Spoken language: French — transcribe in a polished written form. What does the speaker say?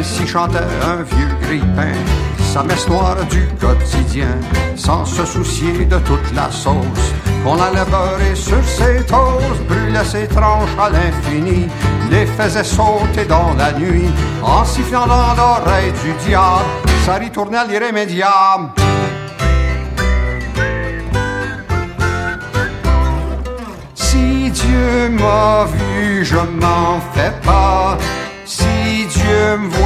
Ainsi chantait un vieux grippin, sa messe noire du quotidien, sans se soucier de toute la sauce qu'on allait beurrer sur ses toasts, brûlait ses tranches à l'infini, les faisait sauter dans la nuit, en sifflant dans l'oreille du diable, ça ritournait l'irrémédiable. Si Dieu m'a vu, je m'en fais pas. Si Dieu me